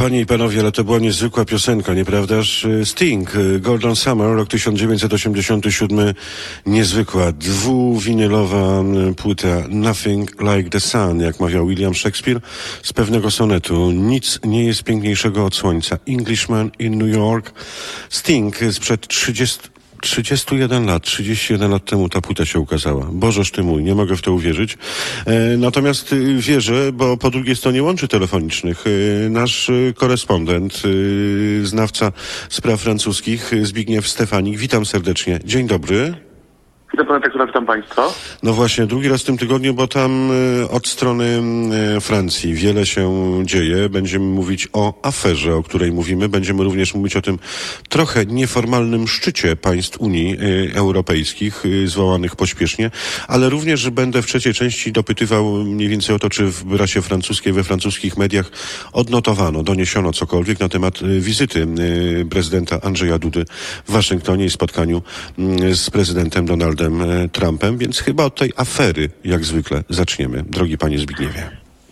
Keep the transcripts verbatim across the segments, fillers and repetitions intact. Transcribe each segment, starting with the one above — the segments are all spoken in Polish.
Panie i panowie, ale to była niezwykła piosenka, nieprawdaż? Sting, Golden Summer, rok tysiąc dziewięćset osiemdziesiąty siódmy. Niezwykła, dwuwinylowa płyta Nothing Like the Sun, jak mawiał William Shakespeare, z pewnego sonetu. Nic nie jest piękniejszego od słońca. Englishman in New York. Sting sprzed trzydziestu trzydziestu jeden lat, trzydzieści jeden lat temu ta płyta się ukazała. Bożeż ty mój, nie mogę w to uwierzyć. E, natomiast y, wierzę, bo po drugiej stronie łączy telefonicznych y, nasz y, korespondent, y, znawca spraw francuskich, y, Zbigniew Stefanik. Witam serdecznie. Dzień dobry. Witam pana rektora, witam państwa. No właśnie, drugi raz w tym tygodniu, bo tam y, od strony y, Francji wiele się dzieje. Będziemy mówić o aferze, o której mówimy. Będziemy również mówić o tym trochę nieformalnym szczycie państw Unii y, Europejskich, y, zwołanych pośpiesznie, ale również będę w trzeciej części dopytywał mniej więcej o to, czy w prasie francuskiej, we francuskich mediach odnotowano, doniesiono cokolwiek na temat y, wizyty y, prezydenta Andrzeja Dudy w Waszyngtonie i spotkaniu y, z prezydentem Donaldem Trumpem, więc chyba od tej afery, jak zwykle, zaczniemy. Drogi panie Zbigniewie.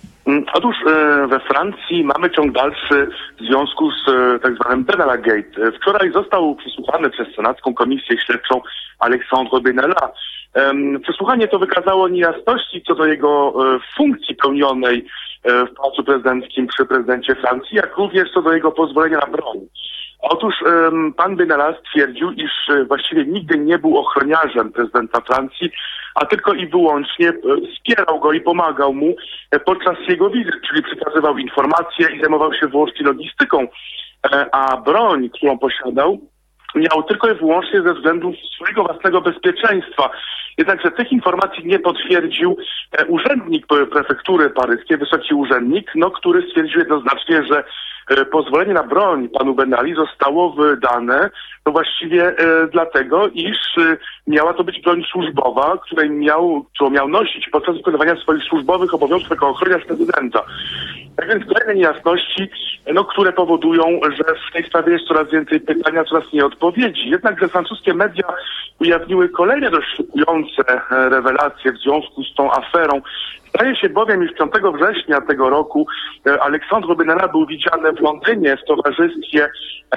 Otóż e, we Francji mamy ciąg dalszy w związku z e, tak zwanym Benalla Gate. Wczoraj został przesłuchany przez Senacką Komisję Śledczą Alexandre Benalla. E, przesłuchanie to wykazało niejasności co do jego e, funkcji pełnionej e, w pałacu prezydenckim przy prezydencie Francji, jak również co do jego pozwolenia na broń. Otóż um, pan Benalla stwierdził, iż e, właściwie nigdy nie był ochroniarzem prezydenta Francji, a tylko i wyłącznie e, wspierał go i pomagał mu e, podczas jego wizyt, czyli przekazywał informacje i zajmował się wyłącznie logistyką, e, a broń, którą posiadał, miał tylko i wyłącznie ze względu swojego własnego bezpieczeństwa. Jednakże tych informacji nie potwierdził e, urzędnik prefektury paryskiej, wysoki urzędnik, no, który stwierdził jednoznacznie, że e, pozwolenie na broń panu Benalli zostało wydane no właściwie e, dlatego, iż e, miała to być broń służbowa, której miał, którą miał nosić podczas wykonywania swoich służbowych obowiązków jako ochroniarz prezydenta. Tak więc kolejne niejasności, no, które powodują, że w tej sprawie jest coraz więcej pytań, a coraz mniej odpowiedzi. Jednakże francuskie media ujawniły kolejne dość szokujące rewelacje w związku z tą aferą. Zdaje się bowiem, iż piątego września tego roku Alexandre Benalla był widziany w Londynie w towarzystwie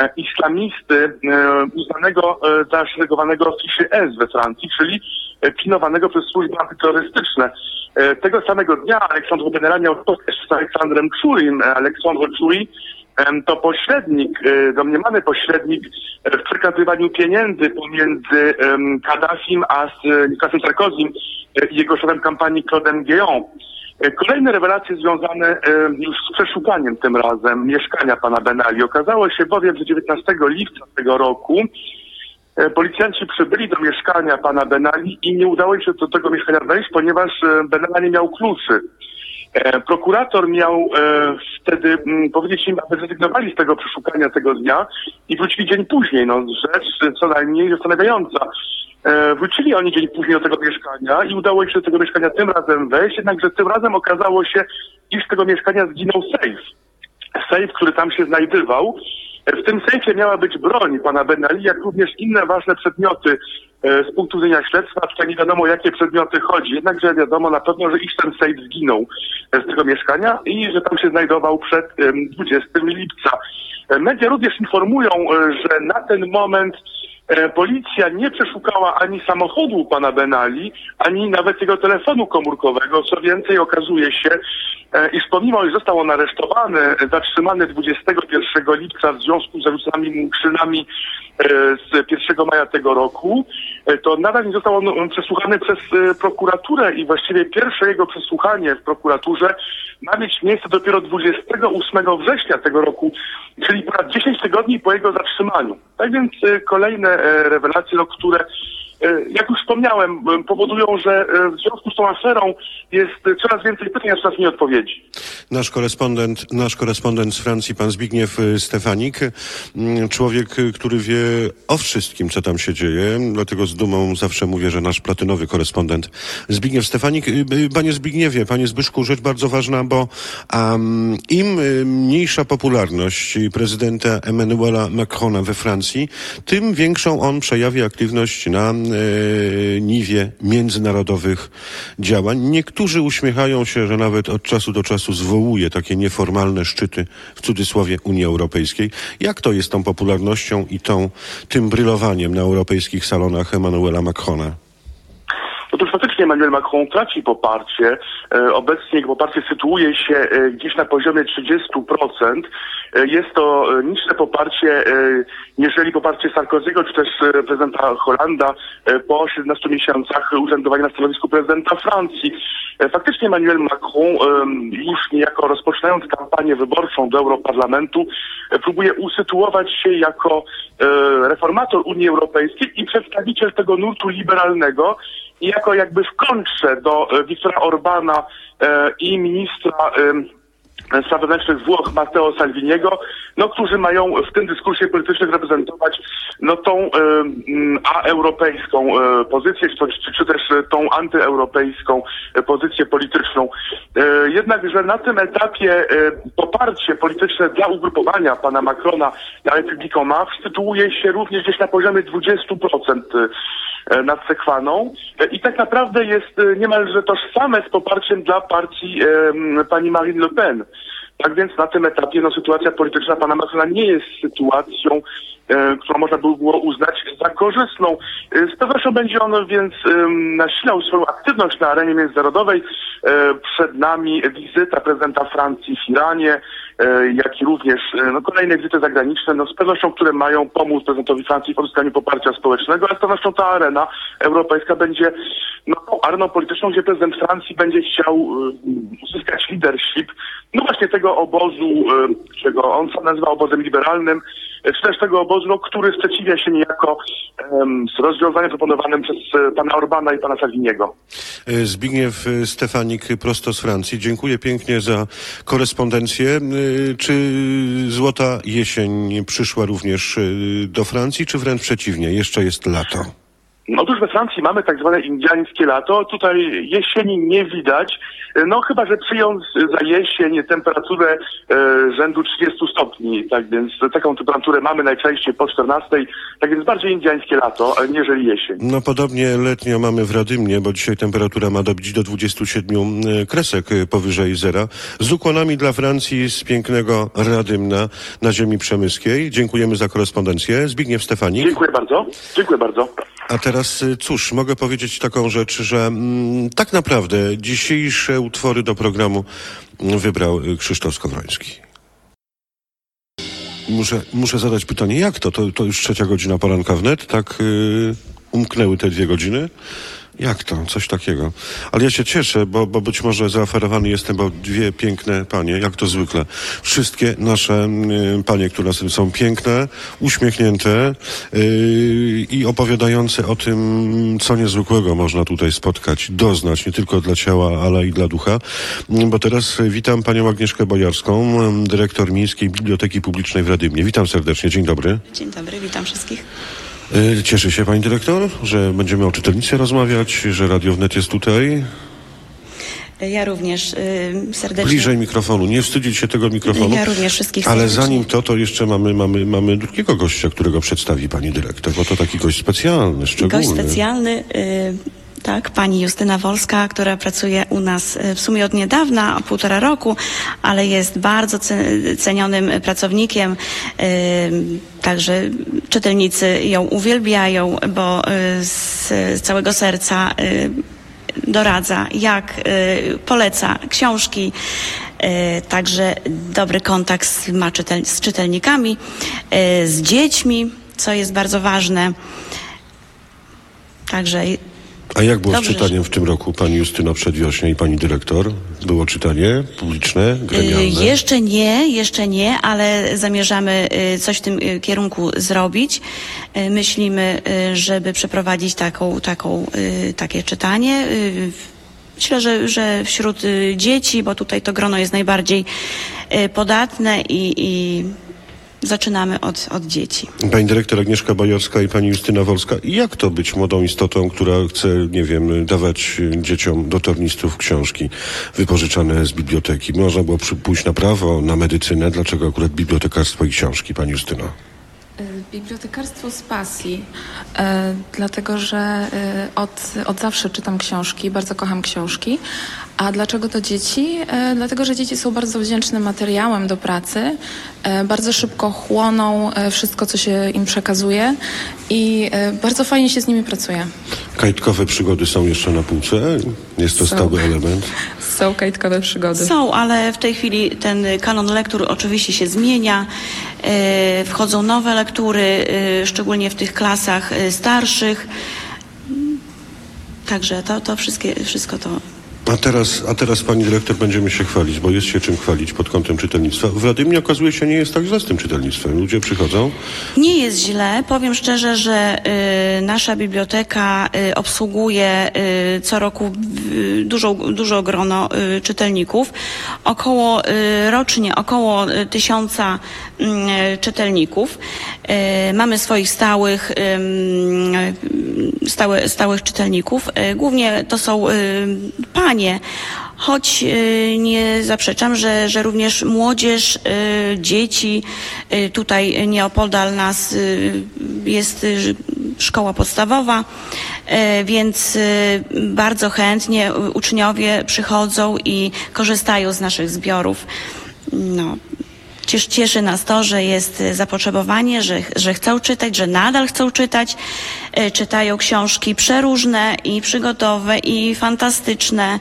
islamisty uznanego za szeregowanego Fiszy S we Francji, czyli pilnowanego przez służby antyterrorystyczne. Tego samego dnia Alexandre Benalla miał spotkać z Aleksandrem Czurim. Aleksandre Czuri to pośrednik, domniemany pośrednik w przekazywaniu pieniędzy pomiędzy Kaddafim a z Nicolasem Sarkozym i jego szefem kampanii Claudem Guéant. Kolejne rewelacje związane już z przeszukaniem tym razem mieszkania pana Benalli. Okazało się bowiem, że dziewiętnastego lipca tego roku policjanci przybyli do mieszkania pana Benalli i nie udało im się do tego mieszkania wejść, ponieważ Benalla nie miał kluczy. Prokurator miał wtedy powiedzieć im, aby zrezygnowali z tego przeszukania tego dnia i wrócili dzień później. No, rzecz co najmniej zastanawiająca. Wrócili oni dzień później do tego mieszkania i udało im się do tego mieszkania tym razem wejść, jednakże tym razem okazało się, iż z tego mieszkania zginął sejf. Sejf, który tam się znajdywał. W tym sejfie miała być broń pana Benalli, jak również inne ważne przedmioty z punktu widzenia śledztwa, tutaj nie wiadomo, o jakie przedmioty chodzi. Jednakże wiadomo na pewno, że iż ten sejf zginął z tego mieszkania i że tam się znajdował przed dwudziestego lipca. Media również informują, że na ten moment policja nie przeszukała ani samochodu pana Benalli, ani nawet jego telefonu komórkowego. Co więcej, okazuje się, iż pomimo, iż został on aresztowany, zatrzymany dwudziestego pierwszego lipca w związku z zarzuconymi mu czynami z pierwszego maja tego roku, to nadal nie został on przesłuchany przez prokuraturę i właściwie pierwsze jego przesłuchanie w prokuraturze ma mieć miejsce dopiero dwudziestego ósmego września tego roku, czyli ponad dziesięć tygodni po jego zatrzymaniu. Tak więc kolejne rewelacje, no, które, jak już wspomniałem, powodują, że w związku z tą aferą jest coraz więcej pytań, a coraz mniej odpowiedzi. Nasz korespondent, nasz korespondent z Francji, pan Zbigniew Stefanik, człowiek, który wie o wszystkim, co tam się dzieje, dlatego z dumą zawsze mówię, że nasz platynowy korespondent Zbigniew Stefanik. Panie Zbigniewie, panie Zbyszku, rzecz bardzo ważna, bo um, im mniejsza popularność prezydenta Emmanuela Macrona we Francji, tym większą on przejawi aktywność na e, niwie międzynarodowych działań. Niektórzy uśmiechają się, że nawet od czasu do czasu zwołuje takie nieformalne szczyty, w cudzysłowie, Unii Europejskiej. Jak to jest tą popularnością i tą, tym brylowaniem na europejskich salonach Emmanuela Macrona? Otóż faktycznie Emmanuel Macron traci poparcie. E, obecnie jego poparcie sytuuje się e, gdzieś na poziomie trzydzieści procent. E, jest to e, niższe poparcie, e, jeżeli poparcie Sarkozy'ego czy też e, prezydenta Hollanda e, po siedemnastu miesiącach urzędowania na stanowisku prezydenta Francji. E, faktycznie Emmanuel Macron e, już niejako rozpoczynając kampanię wyborczą do Europarlamentu e, próbuje usytuować się jako e, reformator Unii Europejskiej i przedstawiciel tego nurtu liberalnego, i jako jakby w kontrze do e, Viktora Orbana e, i ministra e, spraw wewnętrznych Włoch Matteo Salviniego, no, którzy mają w tym dyskursie politycznym reprezentować no, tą e, aeuropejską e, pozycję, czy, czy, czy też tą antyeuropejską e, pozycję polityczną. E, jednakże na tym etapie e, poparcie polityczne dla ugrupowania pana Macrona na Republikę En Marche sytuuje się również gdzieś na poziomie dwudziestu procent nad Sekwaną i tak naprawdę jest niemalże tożsame z poparciem dla partii e, pani Marine Le Pen. Tak więc na tym etapie no, sytuacja polityczna pana Macrona nie jest sytuacją, e, którą można by było uznać za korzystną. E, z pewnością będzie on więc e, nasilał swoją aktywność na arenie międzynarodowej. E, przed nami wizyta prezydenta Francji w Iranie, e, jak i również e, no, kolejne wizyty zagraniczne, no, z pewnością, które mają pomóc prezydentowi Francji w pozyskaniu poparcia społecznego, ale z pewnością ta arena europejska będzie no, tą areną polityczną, gdzie prezydent Francji będzie chciał e, uzyskać leadership, no właśnie tego obozu, e, czego on sam nazywa obozem liberalnym, e, czy też tego obozu, no, który sprzeciwia się niejako e, z rozwiązaniem proponowanym przez e, pana Orbana i pana Salviniego. Zbigniew Stefanik prosto z Francji. Dziękuję pięknie za korespondencję. Czy złota jesień przyszła również do Francji, czy wręcz przeciwnie, jeszcze jest lato? No otóż we Francji mamy tak zwane indiańskie lato. Tutaj jesieni nie widać. No chyba, że przyjąc za jesień temperaturę e, rzędu trzydziestu stopni. Tak więc taką temperaturę mamy najczęściej po czternastej. Tak więc bardziej indiańskie lato, aniżeli jesień. No podobnie letnio mamy w Radymnie, bo dzisiaj temperatura ma dobić do dwudziestu siedmiu kresek powyżej zera. Z ukłonami dla Francji z pięknego Radymna na ziemi przemyskiej. Dziękujemy za korespondencję. Zbigniew Stefanik. Dziękuję bardzo. Dziękuję bardzo. A teraz cóż, mogę powiedzieć taką rzecz, że mm, tak naprawdę dzisiejsze utwory do programu wybrał Krzysztof Skowroński. Muszę, muszę zadać pytanie, jak to? To, to już trzecia godzina poranka wnet, tak yy, umknęły te dwie godziny? Jak to? Coś takiego. Ale ja się cieszę, bo, bo być może zaoferowany jestem, bo dwie piękne panie, jak to zwykle. Wszystkie nasze y, panie, które są piękne, uśmiechnięte y, i opowiadające o tym, co niezwykłego można tutaj spotkać, doznać, nie tylko dla ciała, ale i dla ducha. Bo teraz witam panią Agnieszkę Bojarską, dyrektor Miejskiej Biblioteki Publicznej w Radymnie. Witam serdecznie, dzień dobry. Dzień dobry, witam wszystkich. Cieszy się pani dyrektor, że będziemy o czytelnictwie rozmawiać, że Radio Wnet jest tutaj? Ja również y, serdecznie... Bliżej mikrofonu, nie wstydzić się tego mikrofonu. Ja również wszystkich Ale serdecznie. zanim to, to jeszcze mamy, mamy, mamy drugiego gościa, którego przedstawi pani dyrektor, bo to taki gość specjalny, szczególny. Gość specjalny... Y Tak, pani Justyna Wolska, która pracuje u nas w sumie od niedawna, półtora roku, ale jest bardzo cenionym pracownikiem. Także czytelnicy ją uwielbiają, bo z całego serca doradza, jak poleca książki. Także dobry kontakt ma czytel- z czytelnikami, z dziećmi, co jest bardzo ważne. Także A jak było Dobrze, z czytaniem w tym roku, pani Justyno Przedwiośnie i pani dyrektor? Było czytanie publiczne, gremialne? Y, jeszcze nie, jeszcze nie, ale zamierzamy y, coś w tym y, kierunku zrobić. Y, myślimy, y, żeby przeprowadzić taką, taką, y, takie czytanie. Y, Myślę, że, że wśród y, dzieci, bo tutaj to grono jest najbardziej y, podatne i, i zaczynamy od, od dzieci. Pani dyrektor Agnieszka Bojarska i pani Justyna Wolska. Jak to być młodą istotą, która chce, nie wiem, dawać dzieciom do tornistów książki wypożyczane z biblioteki? Można było pójść na prawo, na medycynę. Dlaczego akurat bibliotekarstwo i książki, pani Justyno? Bibliotekarstwo z pasji, e, dlatego że e, od, od zawsze czytam książki, bardzo kocham książki. A dlaczego to dzieci? E, dlatego, że dzieci są bardzo wdzięcznym materiałem do pracy, e, bardzo szybko chłoną e, wszystko, co się im przekazuje i e, bardzo fajnie się z nimi pracuje. Kajtkowe przygody są jeszcze na półce? Jest to Są. stały element? Są kajtkowe przygody. Są, ale w tej chwili ten kanon lektur oczywiście się zmienia. E, Wchodzą nowe lektury, e, szczególnie w tych klasach e, starszych. Także to, to wszystkie, wszystko to. A teraz, a teraz pani dyrektor będziemy się chwalić, bo jest się czym chwalić pod kątem czytelnictwa. W Radymie okazuje się nie jest tak źle z tym czytelnictwem. Ludzie przychodzą. Nie jest źle. Powiem szczerze, że y, nasza biblioteka y, obsługuje y, co roku y, dużo, dużo grono y, czytelników. Około y, rocznie około y, tysiąca y, czytelników. Y, mamy swoich stałych, y, y, stałe, stałych czytelników. Y, głównie to są y, panie. Choć y, nie zaprzeczam, że, że również młodzież, y, dzieci, y, tutaj nieopodal nas y, jest y, szkoła podstawowa, y, więc y, bardzo chętnie uczniowie przychodzą i korzystają z naszych zbiorów. No. Cieszy, cieszy nas to, że jest zapotrzebowanie, że, że chcą czytać, że nadal chcą czytać. Y, czytają książki przeróżne i przygodowe i fantastyczne.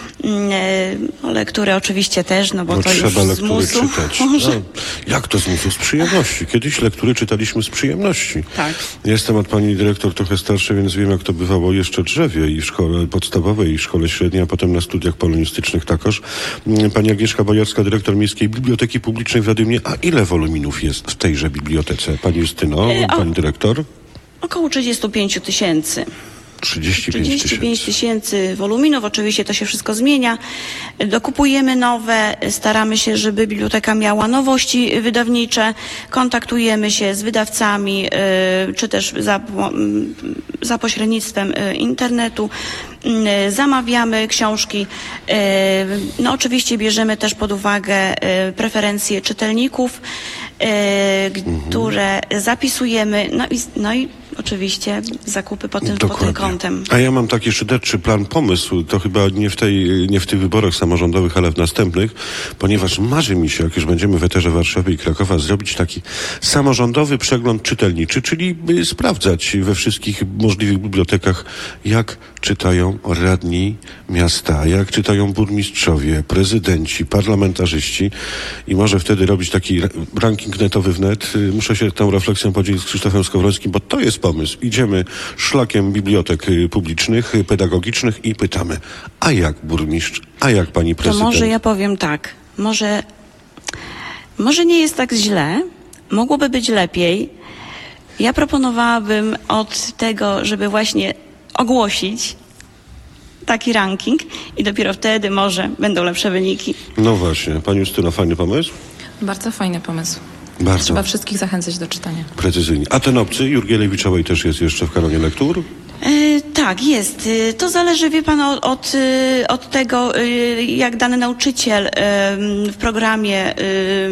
Y, lektury oczywiście też, no bo No to trzeba już z lektury musu. czytać. No, jak to z musu? Z przyjemności. Kiedyś lektury czytaliśmy z przyjemności. Tak. Jestem od pani dyrektor trochę starszy, więc wiem, jak to bywało jeszcze drzewie i w szkole podstawowej, i w szkole średniej, a potem na studiach polonistycznych takoż. Pani Agnieszka Bojacka, dyrektor Miejskiej Biblioteki Publicznej w Radymie. A ile woluminów jest w tejże bibliotece? Pani Justyno, E, o- pani dyrektor? Około trzydzieści pięć tysięcy. trzydzieści pięć trzydzieści pięć tysięcy. tysięcy woluminów, oczywiście to się wszystko zmienia. Dokupujemy nowe, staramy się, żeby biblioteka miała nowości wydawnicze, kontaktujemy się z wydawcami, y, czy też za, mm, za pośrednictwem y, internetu. Y, Zamawiamy książki. Y, No oczywiście bierzemy też pod uwagę y, preferencje czytelników, y, które zapisujemy, no i, no i oczywiście zakupy pod tym, pod tym kątem. A ja mam taki szyderczy plan, pomysł, to chyba nie w, tej, nie w tych wyborach samorządowych, ale w następnych, ponieważ marzy mi się, jak już będziemy w eterze Warszawy i Krakowa, zrobić taki samorządowy przegląd czytelniczy, czyli by sprawdzać we wszystkich możliwych bibliotekach, jak czytają radni miasta, jak czytają burmistrzowie, prezydenci, parlamentarzyści i może wtedy robić taki ranking netowy wnet. Muszę się tą refleksją podzielić z Krzysztofem Skowrońskim, bo to jest pomysł. Idziemy szlakiem bibliotek publicznych, pedagogicznych i pytamy, a jak burmistrz, a jak pani prezydent? To może ja powiem tak, może, może nie jest tak źle, mogłoby być lepiej. Ja proponowałabym od tego, żeby właśnie ogłosić taki ranking i dopiero wtedy może będą lepsze wyniki. No właśnie, pani Justyna, fajny pomysł? Bardzo fajny pomysł. Bardzo. Trzeba wszystkich zachęcać do czytania. Precyzyjnie. A ten obcy, Jurgielewiczowej też jest jeszcze w kanonie lektur? E, tak, jest. E, To zależy, wie pan, od, od, e, od tego, e, jak dany nauczyciel e, w programie e,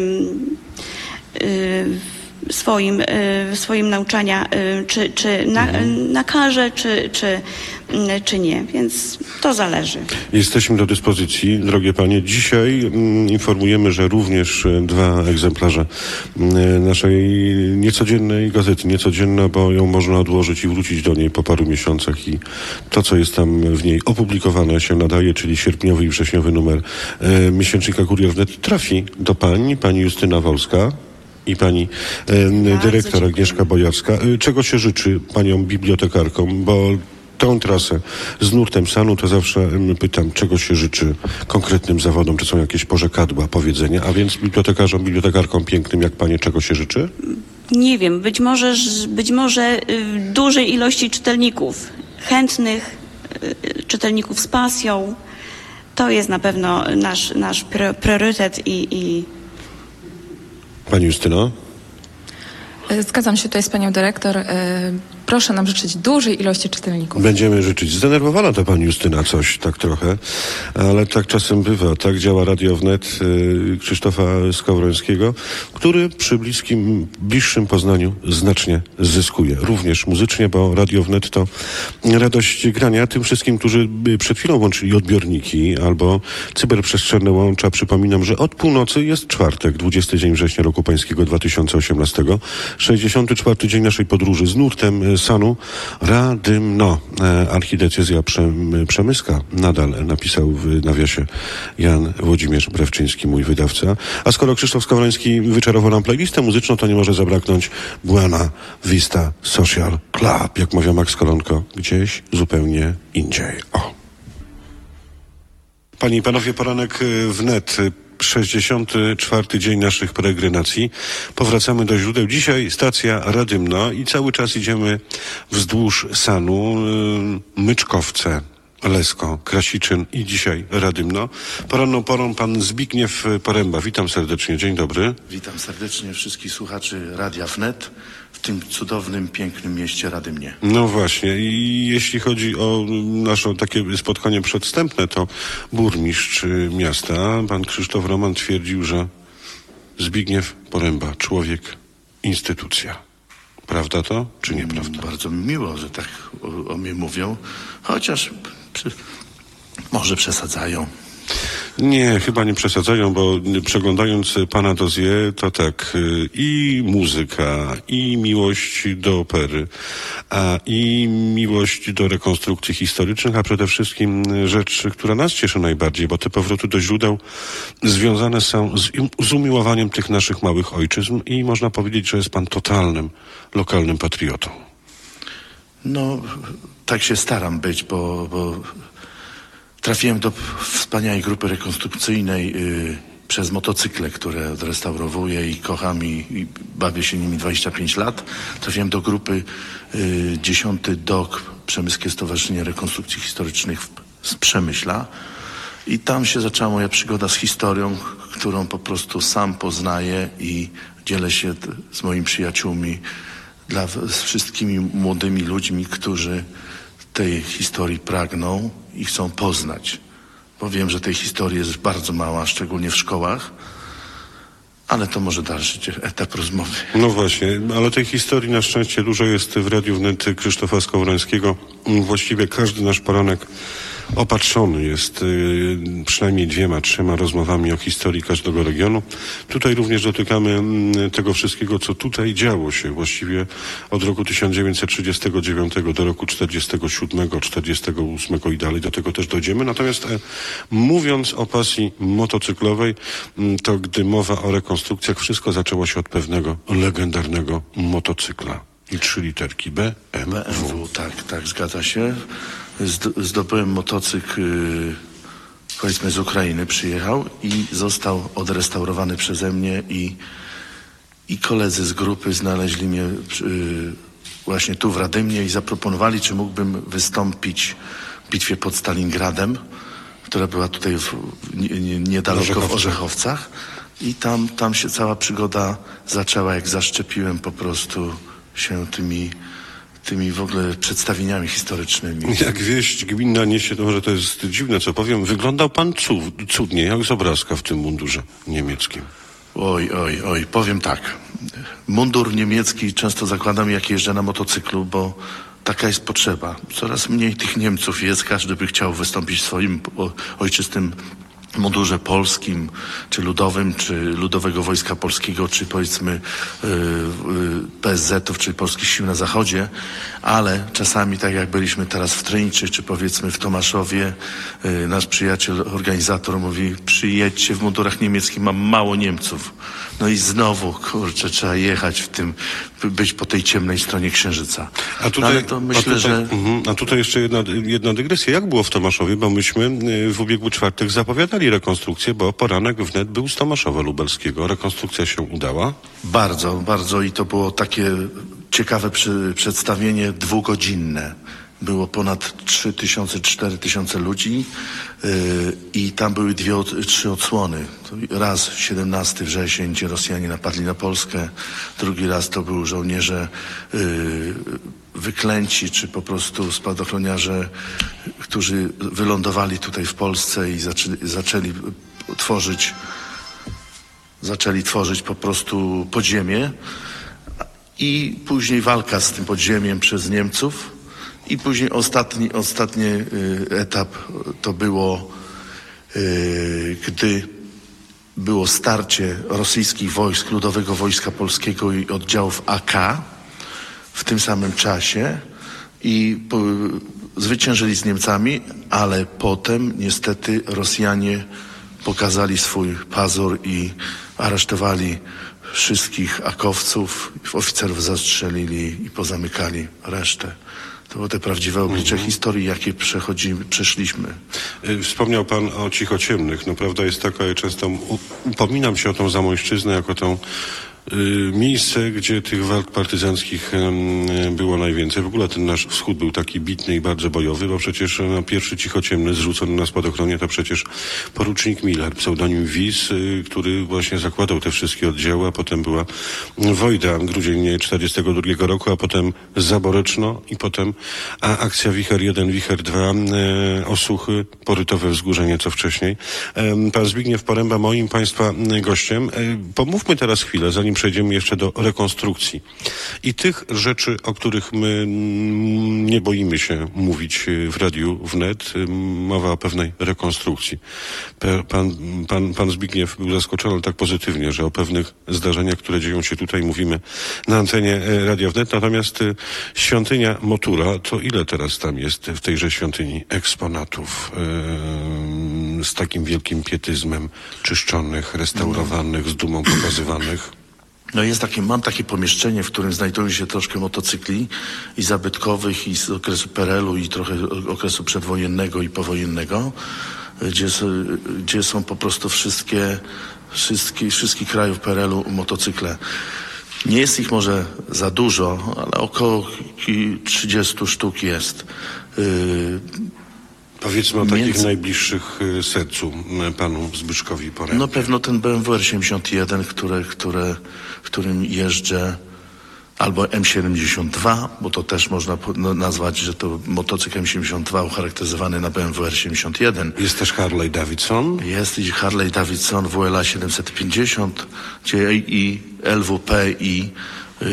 e, swoim, e, swoim nauczania, e, czy, czy na, nakaże, czy, czy, czy nie. Więc to zależy. Jesteśmy do dyspozycji, drogie panie. Dzisiaj mm, informujemy, że również e, dwa egzemplarze mm, naszej niecodziennej gazety. Niecodzienna, bo ją można odłożyć i wrócić do niej po paru miesiącach i to, co jest tam w niej opublikowane, się nadaje, czyli sierpniowy i wrześniowy numer e, miesięcznika Kurier wnet trafi do pań, pani Justyna Wolska i pani e, dyrektor dziękuję. Agnieszka Bojacka. E, czego się życzy paniom bibliotekarkom, bo tą trasę z nurtem sanu to zawsze em, pytam, czego się życzy konkretnym zawodom, czy są jakieś porzekadła, powiedzenia, a więc bibliotekarzom, bibliotekarkom pięknym jak panie, czego się życzy? Nie wiem, być może, ż- być może y, dużej ilości czytelników, chętnych y, czytelników z pasją. To jest na pewno nasz, nasz pr- priorytet i, i Pani Justyno? E, Zgadzam się tutaj z panią dyrektor. E, proszę nam życzyć dużej ilości czytelników. Będziemy życzyć. Zdenerwowana to pani Justyna coś, tak trochę, ale tak czasem bywa. Tak działa Radio Wnet y, Krzysztofa Skowrońskiego, który przy bliskim, bliższym poznaniu znacznie zyskuje. Również muzycznie, bo Radio Wnet to radość grania. Tym wszystkim, którzy przed chwilą łączyli odbiorniki albo cyberprzestrzenne łącza, przypominam, że od północy jest czwartek, dwudziesty dzień września roku pańskiego dwa tysiące osiemnastego, sześćdziesiąty czwarty dzień naszej podróży z nurtem Sanu Radymno. E, archidiecezja Przem, Przemyska nadal napisał w nawiasie Jan Włodzimierz Brewczyński, mój wydawca. A skoro Krzysztof Skowroński wyczarował nam playlistę muzyczną, to nie może zabraknąć Buena Vista Social Club, jak mówił Max Kolonko, gdzieś zupełnie indziej. O. Panie i panowie, poranek wnet. sześćdziesiąty czwarty dzień naszych peregrinacji. Powracamy do źródeł. Dzisiaj stacja Radymno i cały czas idziemy wzdłuż Sanu, yy, Myczkowce, Lesko, Krasiczyn i dzisiaj Radymno. Poranną porą pan Zbigniew Poręba. Witam serdecznie. Dzień dobry. Witam serdecznie wszystkich słuchaczy Radia Wnet w tym cudownym, pięknym mieście Radymnie. No właśnie. I jeśli chodzi o nasze takie spotkanie przedwstępne, to burmistrz miasta, pan Krzysztof Roman, twierdził, że Zbigniew Poręba, człowiek, instytucja. Prawda to, czy nieprawda? Bardzo mi miło, że tak o, o mnie mówią, chociaż przy, może przesadzają. Nie, chyba nie przesadzają, bo przeglądając pana dossier, to tak, i muzyka, i miłość do opery, a i miłość do rekonstrukcji historycznych, a przede wszystkim rzecz, która nas cieszy najbardziej, bo te powroty do źródeł związane są z, z umiłowaniem tych naszych małych ojczyzn i można powiedzieć, że jest pan totalnym, lokalnym patriotą. No, tak się staram być, bo... bo... Trafiłem do wspaniałej grupy rekonstrukcyjnej y, przez motocykle, które odrestaurowuję i kocham i, i bawię się nimi dwadzieścia pięć lat. Trafiłem do grupy y, dziesiąty D O K, Przemyskie Stowarzyszenie Rekonstrukcji Historycznych w, z Przemyśla. I tam się zaczęła moja przygoda z historią, którą po prostu sam poznaję i dzielę się t, z moimi przyjaciółmi, dla, z wszystkimi młodymi ludźmi, którzy tej historii pragną i chcą poznać. Bo wiem, że tej historii jest bardzo mała, szczególnie w szkołach, ale to może dalszy etap rozmowy. No właśnie, ale tej historii na szczęście dużo jest w Radiu Wnet Krzysztofa Skowrońskiego. Właściwie każdy nasz poranek opatrzony jest y, przynajmniej dwiema, trzema rozmowami o historii każdego regionu. Tutaj również dotykamy y, tego wszystkiego, co tutaj działo się właściwie od roku tysiąc dziewięćset trzydziestego dziewiątego do roku czterdziestego siódmego, czterdziestego ósmego i dalej. Do tego też dojdziemy. Natomiast e, mówiąc o pasji motocyklowej, y, to gdy mowa o rekonstrukcjach, wszystko zaczęło się od pewnego legendarnego motocykla. I trzy literki B M W. B M W, tak, tak, zgadza się. Zdobyłem motocykl, yy, powiedzmy z Ukrainy przyjechał i został odrestaurowany przeze mnie i, i koledzy z grupy znaleźli mnie yy, właśnie tu w Radymnie i zaproponowali, czy mógłbym wystąpić w bitwie pod Stalingradem, która była tutaj w, nie, nie, niedaleko w Orzechowcach. I tam, tam się cała przygoda zaczęła, jak zaszczepiłem po prostu się tymi tymi w ogóle przedstawieniami historycznymi. Jak wieść gminna niesie, to może to jest dziwne, co powiem, wyglądał pan cud, cudnie, jak z obrazka w tym mundurze niemieckim. Oj, oj, oj, powiem tak. Mundur niemiecki często zakładam, jak jeżdżę na motocyklu, bo taka jest potrzeba. Coraz mniej tych Niemców jest, każdy by chciał wystąpić w swoim ojczystym mundurze polskim, czy ludowym, czy Ludowego Wojska Polskiego, czy powiedzmy yy, yy, P S Z-ów, czy Polskich Sił na Zachodzie, ale czasami, tak jak byliśmy teraz w Tryńczy, czy powiedzmy w Tomaszowie, yy, nasz przyjaciel, organizator mówi, przyjedźcie w mundurach niemieckich, mam mało Niemców. No i znowu, kurczę, trzeba jechać w tym, być po tej ciemnej stronie Księżyca. A tutaj, no, ale to myślę, a tutaj, że... uh, a tutaj jeszcze jedna, jedna dygresja. Jak było w Tomaszowie? Bo myśmy w ubiegły czwartek zapowiadali rekonstrukcję, bo poranek wnet był z Tomaszowa Lubelskiego. Rekonstrukcja się udała? Bardzo, bardzo i to było takie ciekawe przy, przedstawienie dwugodzinne. Było ponad trzy tysiące, cztery tysiące ludzi yy, i tam były dwie, trzy odsłony. Raz siedemnastego września, gdzie Rosjanie napadli na Polskę. Drugi raz to były żołnierze yy, wyklęci, czy po prostu spadochroniarze, którzy wylądowali tutaj w Polsce i zaczęli, zaczęli tworzyć, zaczęli tworzyć po prostu podziemie i później walka z tym podziemiem przez Niemców i później ostatni, ostatni etap to było, gdy było starcie rosyjskich wojsk, Ludowego Wojska Polskiego i oddziałów A K w tym samym czasie i po, zwyciężyli z Niemcami, ale potem niestety Rosjanie pokazali swój pazur i aresztowali wszystkich akowców, oficerów zastrzelili i pozamykali resztę. To było te prawdziwe oblicze mhm. historii, jakie przechodzimy, przeszliśmy. Wspomniał pan o cichociemnych. No prawda jest taka, ja często upominam się o tą Zamojszczyznę jako tą y, miejsce, gdzie tych walk partyzanckich y, było najwięcej. W ogóle ten nasz wschód był taki bitny i bardzo bojowy, bo przecież no, pierwszy cichociemny zrzucony na spadochronie to przecież porucznik Miller, pseudonim Wiz, y, który właśnie zakładał te wszystkie oddziały, a potem była Wojda, grudzień czterdziestego drugiego roku, a potem Zaboreczno i potem a akcja Wicher jeden, Wicher dwa, y, Osuchy, Porytowe Wzgórze nieco wcześniej. Y, pan Zbigniew Poręba moim państwa gościem. Y, pomówmy teraz chwilę, zanim przejdziemy jeszcze do rekonstrukcji i tych rzeczy, o których my nie boimy się mówić w radiu wnet. Mowa o pewnej rekonstrukcji. Pan, pan, pan Zbigniew był zaskoczony tak pozytywnie, że o pewnych zdarzeniach, które dzieją się tutaj, mówimy na antenie Radia Wnet. Natomiast świątynia Motura, to ile teraz tam jest w tejże świątyni eksponatów yy, z takim wielkim pietyzmem czyszczonych, restaurowanych, z dumą pokazywanych? No jest takie, mam takie pomieszczenie, w którym znajdują się troszkę motocykli i zabytkowych, i z okresu Perelu, i trochę okresu przedwojennego i powojennego, gdzie, gdzie są po prostu wszystkie, wszystkie, wszystkich krajów Perelu motocykle. Nie jest ich może za dużo, ale około trzydzieści sztuk jest. Yy, Powiedzmy o takich Między... najbliższych sercu panu Zbyszkowi Porębie. No pewno ten B M W R siedemdziesiąt jeden, które, które, którym jeżdżę, albo M siedemdziesiąt dwa, bo to też można nazwać, że to motocykl M siedemdziesiąt dwa ucharakteryzowany na B M W R siedemdziesiąt jeden. Jest też Harley Davidson. Jest i Harley Davidson W L A siedemset pięćdziesiąt, gdzie i L W P i yy,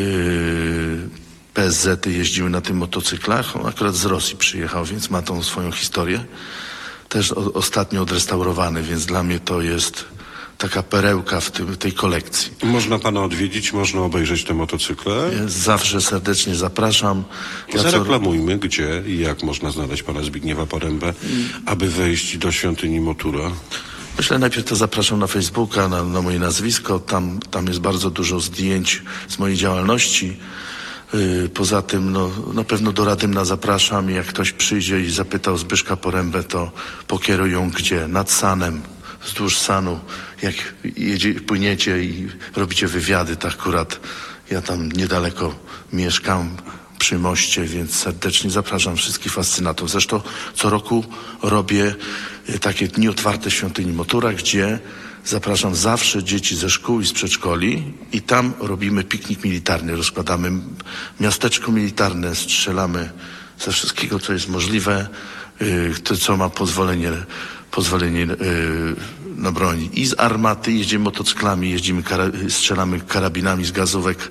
P S Z jeździły na tych motocyklach. On akurat z Rosji przyjechał, więc ma tą swoją historię. Też o, ostatnio odrestaurowany, więc dla mnie to jest taka perełka w tym, tej kolekcji. Można pana odwiedzić, można obejrzeć te motocykle. Ja zawsze serdecznie zapraszam. Ja Zareklamujmy, co... gdzie i jak można znaleźć pana Zbigniewa Porębę, aby wejść do świątyni Motura. Myślę, najpierw to zapraszam na Facebooka, na, na moje nazwisko. Tam, tam jest bardzo dużo zdjęć z mojej działalności. Yy, poza tym, no, na pewno do Radymna zapraszam. Jak ktoś przyjdzie i zapytał Zbyszka Porębę, to pokierują gdzie? Nad Sanem, wzdłuż Sanu. Jak jedzie, płyniecie i robicie wywiady, to akurat ja tam niedaleko mieszkam przy moście, więc serdecznie zapraszam wszystkich fascynatów. Zresztą co roku robię takie dni otwarte świątyni Motura, gdzie zapraszam zawsze dzieci ze szkół i z przedszkoli i tam robimy piknik militarny, rozkładamy miasteczko militarne, strzelamy ze wszystkiego, co jest możliwe, yy, to co ma pozwolenie, pozwolenie yy, na broń. I z armaty jeździmy motocyklami, jeździmy, kara- strzelamy karabinami z gazówek.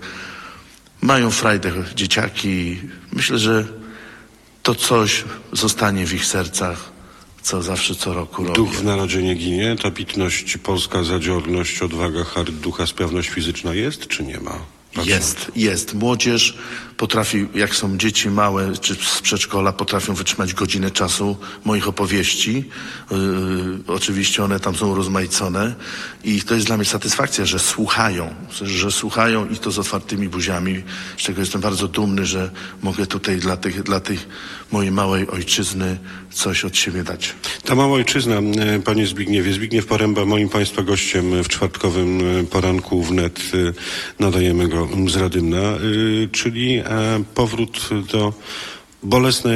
Mają frajdę dzieciaki. Myślę, że to coś zostanie w ich sercach, co zawsze co roku robię. Duch w narodzie nie ginie? Ta pitność polska, zadziorność, odwaga, hart ducha, sprawność fizyczna jest, czy nie ma? Patrząc. Jest, jest. Młodzież potrafi, jak są dzieci małe, czy z przedszkola, potrafią wytrzymać godzinę czasu moich opowieści. Yy, oczywiście one tam są rozmaicone i to jest dla mnie satysfakcja, że słuchają, że, że słuchają i to z otwartymi buziami, z czego jestem bardzo dumny, że mogę tutaj dla tych, dla tych mojej małej ojczyzny coś od siebie dać. Ta mała ojczyzna, panie Zbigniewie, Zbigniew Poręba, moim państwa gościem w czwartkowym poranku wnet, nadajemy go z Radymna, czyli powrót do bolesnej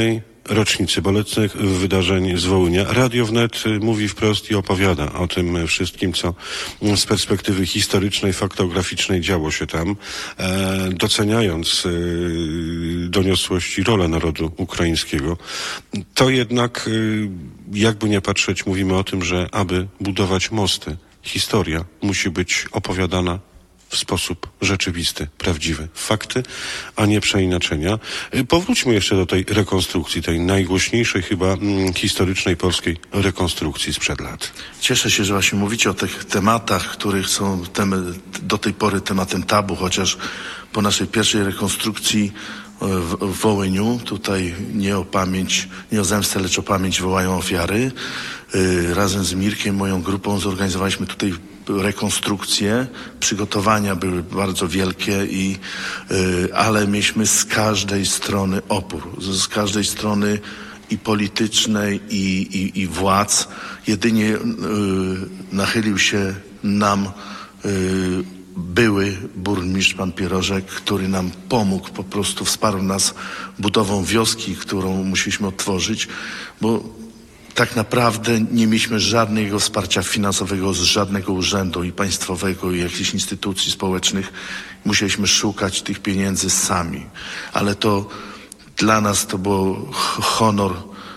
rocznicy bolesnych wydarzeń z Wołynia. Radio Wnet mówi wprost i opowiada o tym wszystkim, co z perspektywy historycznej, faktograficznej działo się tam, e, doceniając e, doniosłość i rolę narodu ukraińskiego. To jednak, e, jakby nie patrzeć, mówimy o tym, że aby budować mosty, historia musi być opowiadana w sposób rzeczywisty, prawdziwy. Fakty, a nie przeinaczenia. Powróćmy jeszcze do tej rekonstrukcji, tej najgłośniejszej chyba mm, historycznej polskiej rekonstrukcji sprzed lat. Cieszę się, że właśnie mówicie o tych tematach, których są tem- do tej pory tematem tabu, chociaż po naszej pierwszej rekonstrukcji w, w Wołyniu, tutaj nie o pamięć, nie o zemstę, lecz o pamięć wołają ofiary. Yy, razem z Mirkiem, moją grupą, zorganizowaliśmy tutaj rekonstrukcję. Przygotowania były bardzo wielkie, i, yy, ale mieliśmy z każdej strony opór. Z, z każdej strony i politycznej, i, i, i władz. Jedynie yy, nachylił się nam yy, były burmistrz, pan Pierożek, który nam pomógł, po prostu wsparł nas budową wioski, którą musieliśmy otworzyć, bo tak naprawdę nie mieliśmy żadnego wsparcia finansowego z żadnego urzędu i państwowego, i jakichś instytucji społecznych. Musieliśmy szukać tych pieniędzy sami. Ale to dla nas to był honor,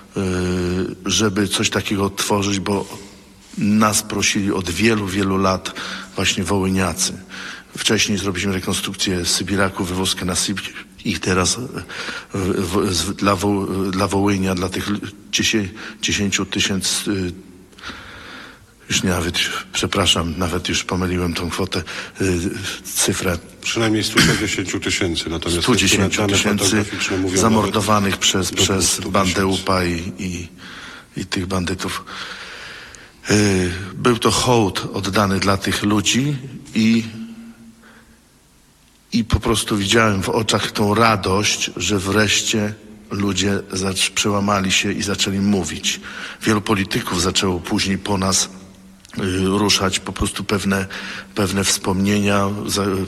żeby coś takiego otworzyć, bo nas prosili od wielu, wielu lat właśnie wołyniacy. Wcześniej zrobiliśmy rekonstrukcję Sybiraku, wywozkę na Sybir, i teraz w, w, z, dla, Wo, dla Wołynia, dla tych dziesięciu tysięcy, już nawet, przepraszam, nawet już pomyliłem tą kwotę, cyfrę. Przynajmniej sto sześćdziesiąt tysięcy, natomiast sto dziesięć tysięcy zamordowanych przez, przez bandę U P A i, i, i tych bandytów. Był to hołd oddany dla tych ludzi, i, i po prostu widziałem w oczach tą radość, że wreszcie ludzie zacz, przełamali się i zaczęli mówić. Wielu polityków zaczęło później po nas y, ruszać po prostu pewne, pewne wspomnienia, za, y,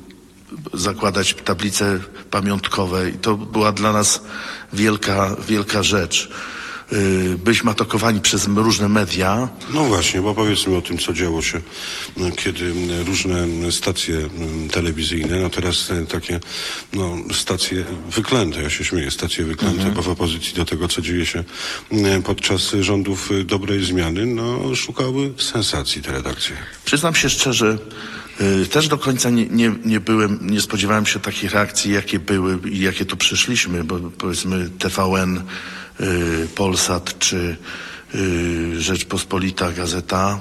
zakładać tablice pamiątkowe, i to była dla nas wielka, wielka rzecz. Byliśmy atakowani przez różne media. No właśnie, bo powiedzmy o tym, co działo się, kiedy różne stacje telewizyjne, no teraz takie no, stacje wyklęte, ja się śmieję, stacje wyklęte, mhm. bo w opozycji do tego, co dzieje się podczas rządów dobrej zmiany, no szukały sensacji te redakcje. Przyznam się szczerze, Yy, też do końca nie, nie, nie byłem, nie spodziewałem się takich reakcji, jakie były i jakie tu przyszliśmy, bo powiedzmy T V N, yy, Polsat czy yy, Rzeczpospolita, Gazeta,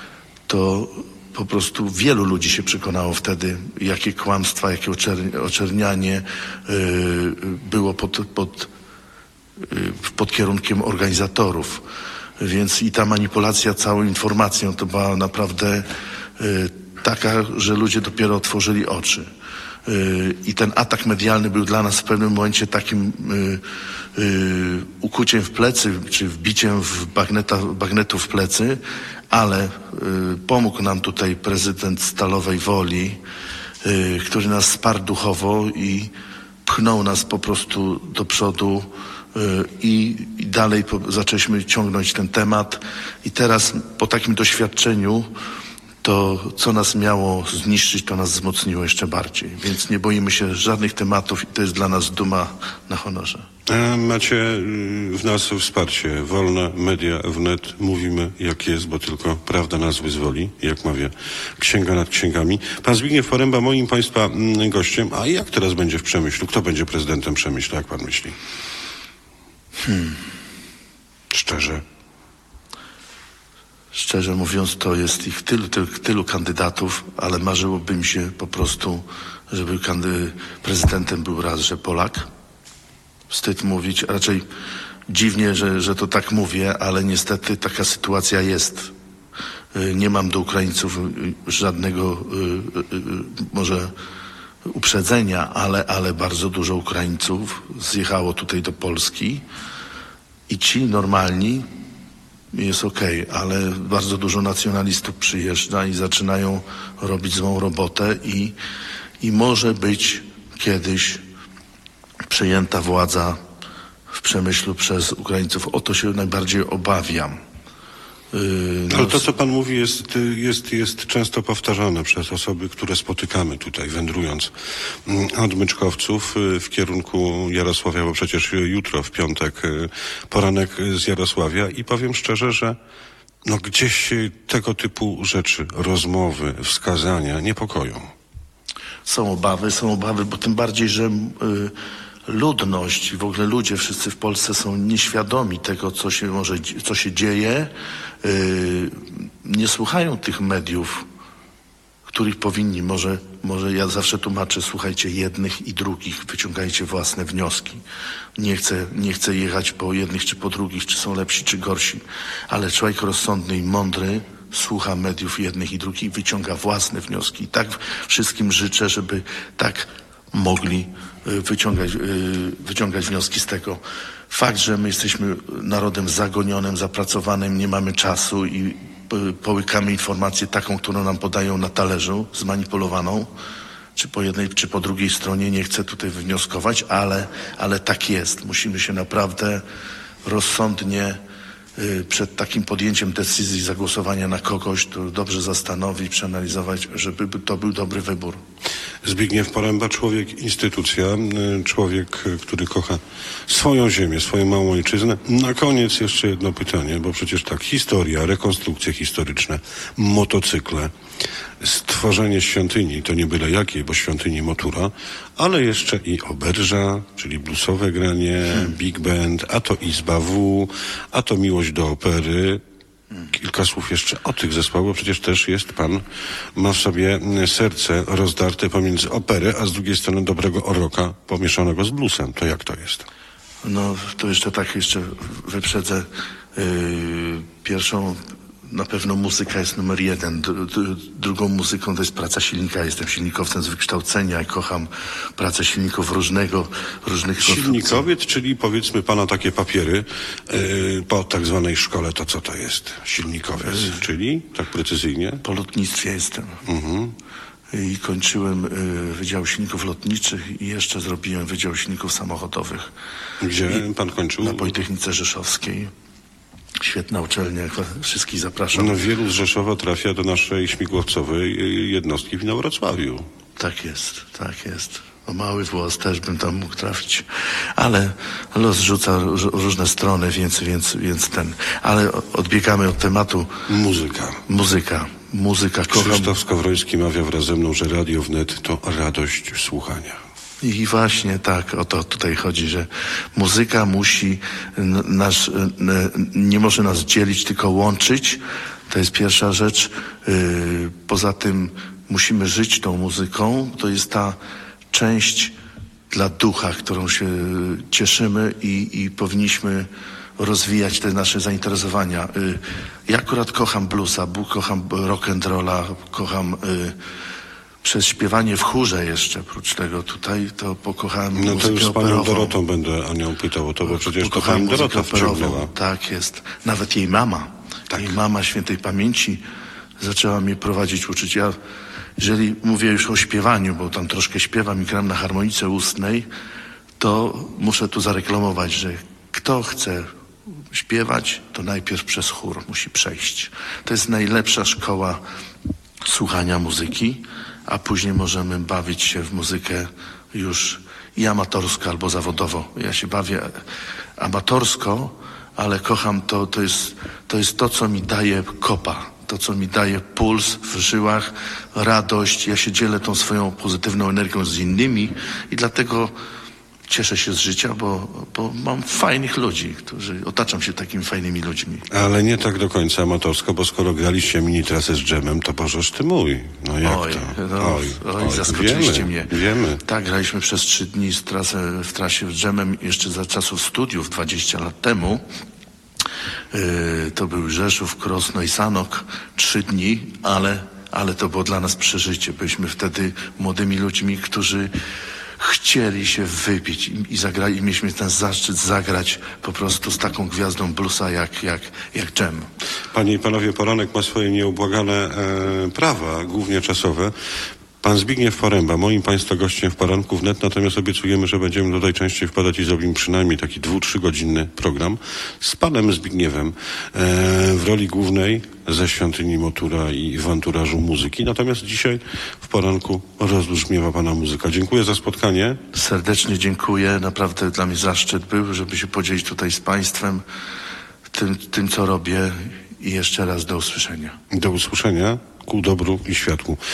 to po prostu wielu ludzi się przekonało wtedy, jakie kłamstwa, jakie oczer- oczernianie yy, było pod, pod, yy, pod kierunkiem organizatorów. Więc i ta manipulacja całą informacją to była naprawdę yy, taka, że ludzie dopiero otworzyli oczy. Yy, I ten atak medialny był dla nas w pewnym momencie takim yy, yy, ukuciem w plecy, czy wbiciem w bagneta, bagnetu w plecy, ale yy, pomógł nam tutaj prezydent Stalowej Woli, yy, który nas wsparł duchowo i pchnął nas po prostu do przodu. I, i dalej po, zaczęliśmy ciągnąć ten temat, i teraz po takim doświadczeniu to, co nas miało zniszczyć, to nas wzmocniło jeszcze bardziej. Więc nie boimy się żadnych tematów i to jest dla nas duma na honorze. A macie w nas wsparcie. Wolne media wnet. Mówimy jak jest, bo tylko prawda nas wyzwoli, jak mawia księga nad księgami. Pan Zbigniew Poręba moim Państwa gościem. A jak teraz będzie w Przemyślu? Kto będzie prezydentem Przemyśla, jak Pan myśli? Hmm. Szczerze. Szczerze mówiąc, to jest ich tylu, tylu, tylu kandydatów, ale marzyłoby mi się po prostu, żeby kandy- prezydentem był raz, że Polak. Wstyd mówić, raczej dziwnie, że, że to tak mówię, ale niestety taka sytuacja jest. Nie mam do Ukraińców żadnego może uprzedzenia, ale, ale bardzo dużo Ukraińców zjechało tutaj do Polski i ci normalni jest okej, okay, ale bardzo dużo nacjonalistów przyjeżdża i zaczynają robić złą robotę, i, i może być kiedyś przejęta władza w Przemyślu przez Ukraińców. O to się najbardziej obawiam. Yy, no, Ale to, co pan mówi, jest, jest, jest często powtarzane przez osoby, które spotykamy tutaj, wędrując od Myczkowców w kierunku Jarosławia, bo przecież jutro, w piątek, poranek z Jarosławia i powiem szczerze, że no gdzieś tego typu rzeczy, rozmowy, wskazania niepokoją. Są obawy, są obawy, bo tym bardziej, że y, ludność i w ogóle ludzie wszyscy w Polsce są nieświadomi tego, co się może, co się dzieje. Y, nie słuchają tych mediów, których powinni. Może, może ja zawsze tłumaczę, słuchajcie jednych i drugich, wyciągajcie własne wnioski. Nie chcę, nie chcę jechać po jednych czy po drugich, czy są lepsi, czy gorsi, ale człowiek rozsądny i mądry słucha mediów jednych i drugich i wyciąga własne wnioski. I tak wszystkim życzę, żeby tak mogli wyciągać, wyciągać wnioski z tego. Fakt, że my jesteśmy narodem zagonionym, zapracowanym, nie mamy czasu i połykamy informację taką, którą nam podają na talerzu, zmanipulowaną, czy po jednej, czy po drugiej stronie, nie chcę tutaj wywnioskować, ale, ale tak jest. Musimy się naprawdę rozsądnie przed takim podjęciem decyzji zagłosowania na kogoś, to dobrze zastanowić, przeanalizować, żeby to był dobry wybór. Zbigniew Poręba, człowiek, instytucja, człowiek, który kocha swoją ziemię, swoją małą ojczyznę. Na koniec jeszcze jedno pytanie, bo przecież tak, historia, rekonstrukcje historyczne, motocykle, stworzenie świątyni, to nie byle jakiej, bo świątyni Motura, ale jeszcze i oberża, czyli bluesowe granie, hmm. big band, a to Izba W, a to miłość do opery. Kilka słów jeszcze o tych zespołach, bo przecież też jest pan, ma w sobie serce rozdarte pomiędzy operę, a z drugiej strony dobrego rocka pomieszanego z bluesem. To jak to jest? No, to jeszcze tak, jeszcze wyprzedzę. Yy, pierwszą, na pewno muzyka jest numer jeden. D- d- drugą muzyką to jest praca silnika. Jestem silnikowcem z wykształcenia i kocham pracę silników różnego, różnych konstrukcji. Silnikowiec, czyli powiedzmy pana takie papiery yy, po tak zwanej szkole, to co to jest? Silnikowiec, yy. czyli tak precyzyjnie? Po lotnictwie jestem. Mhm. I kończyłem y, Wydział Silników Lotniczych i jeszcze zrobiłem Wydział Silników Samochodowych. Gdzie I pan kończył? Na Politechnice Rzeszowskiej. Świetna uczelnia, wszystkich zapraszam. No wielu z Rzeszowa trafia do naszej śmigłowcowej jednostki w Inowrocławiu. Tak jest, tak jest. O mały włos też bym tam mógł trafić. Ale los rzuca różne strony, więc, więc, więc ten. Ale odbiegamy od tematu. Muzyka. Muzyka. Muzyka. Kocham. Krzysztof Skowroński mawia wraz ze mną, że Radio Wnet to radość słuchania. I właśnie tak, o to tutaj chodzi, że muzyka musi nas, nie może nas dzielić, tylko łączyć. To jest pierwsza rzecz. Poza tym musimy żyć tą muzyką. To jest ta część dla ducha, którą się cieszymy i, i powinniśmy rozwijać te nasze zainteresowania. Ja akurat kocham bluesa, kocham rock'n'rolla, kocham przez śpiewanie w chórze jeszcze, oprócz tego tutaj, to pokochałem No to już z panią operową. Dorotą będę o nią pytał o to, bo przecież to pani muzykę Dorota operową. wciągnęła. Tak jest. Nawet jej mama, tak. jej mama świętej pamięci zaczęła mnie prowadzić, uczyć. Ja, jeżeli mówię już o śpiewaniu, bo tam troszkę śpiewam i gram na harmonice ustnej, to muszę tu zareklamować, że kto chce śpiewać, to najpierw przez chór musi przejść. To jest najlepsza szkoła słuchania muzyki, a później możemy bawić się w muzykę już i amatorsko albo zawodowo. Ja się bawię amatorsko, ale kocham to, to jest, to jest to, co mi daje kopa, to, co mi daje puls w żyłach, radość. Ja się dzielę tą swoją pozytywną energią z innymi i dlatego cieszę się z życia, bo, bo mam fajnych ludzi, którzy otaczam się takimi fajnymi ludźmi. Ale nie tak do końca amatorsko, bo skoro graliście mini trasę z dżemem, to bożeż ty mój. No jak oj, to? No, oj, oj, zaskoczyliście wiemy, mnie. Wiemy. Tak, graliśmy przez trzy dni z trasę, w trasie z dżemem jeszcze za czasów studiów dwadzieścia lat temu. Yy, to był Rzeszów, Krosno i Sanok. Trzy dni, ale, ale to było dla nas przeżycie. Byliśmy wtedy młodymi ludźmi, którzy chcieli się wybić i, i zagrali, i mieliśmy ten zaszczyt zagrać po prostu z taką gwiazdą bluesa jak, jak, jak dżem. Panie i panowie, poranek ma swoje nieubłagane e, prawa, głównie czasowe. Pan Zbigniew Poręba, moim Państwa gościem w poranku wnet, natomiast obiecujemy, że będziemy tutaj częściej wpadać i zrobimy przynajmniej taki dwu, trzygodzinny program z Panem Zbigniewem e, w roli głównej ze Świątyni Motura i w anturażu muzyki. Natomiast dzisiaj w poranku rozbrzmiewa Pana muzyka. Dziękuję za spotkanie. Serdecznie dziękuję. Naprawdę dla mnie zaszczyt był, żeby się podzielić tutaj z Państwem tym, tym co robię i jeszcze raz do usłyszenia. Do usłyszenia ku dobru i światłu.